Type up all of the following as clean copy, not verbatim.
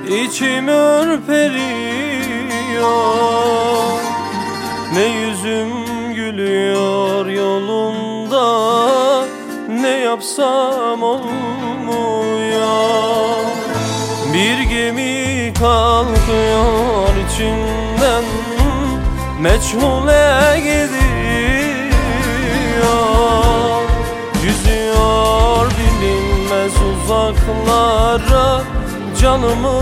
içim ürperiyor. Ne yüzüm gülüyor yolunda, ne yapsam olmuyor. Bir gemi kalkıyor içimden, meçhule gidiyor. Yüzüyor bilinmez uzaklara, canımı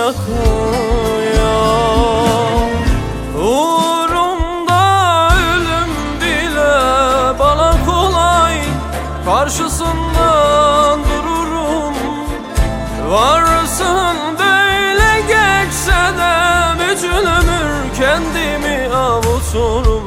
yakıyor. Uğrumda ölüm bile bana kolay, karşısından dururum. Varsın böyle geçse de bütün ömür kendimi avuturum.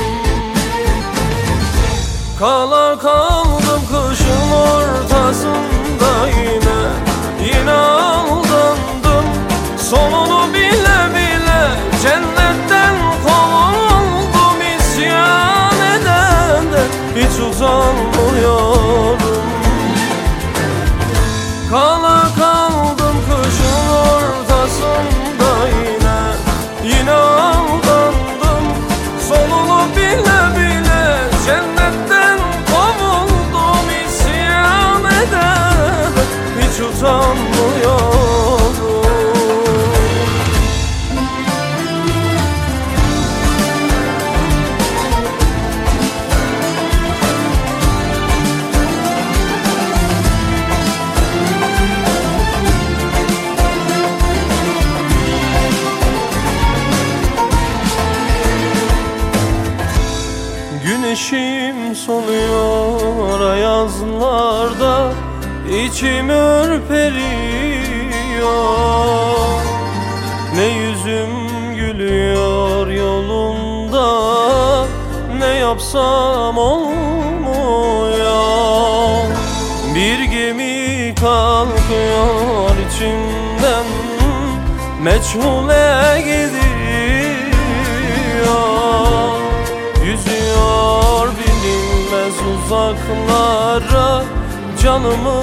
Kala kaldım kışın ortasında, yine aldandım. Sonunu bile bile cennetten kovuldum. İsyan eden de hiç utanmıyorum. Kala kaldım kışın ortasında, yine aldandım. Sonunu bile bile cennetten kovuldum. İsyan eden hiç utanmıyorum. Güneşim soluyor ayazlarda, içim ürperiyor. Ne yüzüm gülüyor yolunda, ne yapsam olmuyor. Bir gemi kalkıyor içimden, meçhule gidiyor. Yüzüyor bilinmez uzaklara, canımı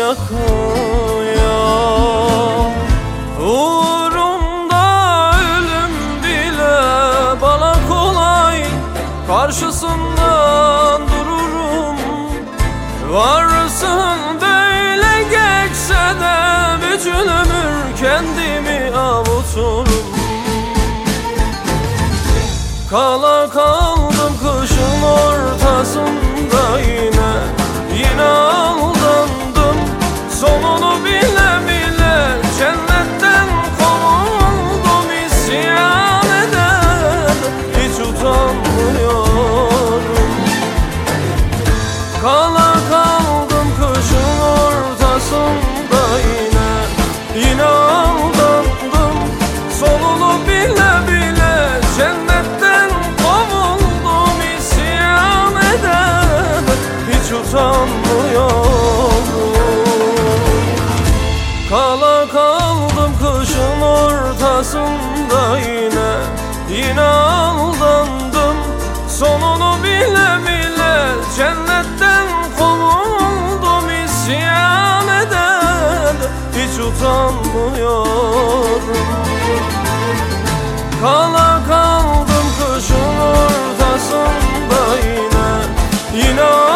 yakıyor. Uğrumda ölüm bile bana kolay, karşısından dururum. Varsın böyle geçse de bütün ömür kendimi avuturum. Kala kaldım kışın ortasında, yine aldandım. Sonunu bile bile cennetten kovuldum. İsyan eden hiç utanmıyorum. Kala kaldım kışın ortasında, yine aldandım. Sonunu bile bile cennetten kovuldum. İsyan eden hiç utanmıyorum. Kala kaldım kışın ortasında, yine aldandım. Sonunu bile bile cennetten kovuldum. İsyan eden hiç utanmıyorum. Kala kaldım kışın ortasında, yine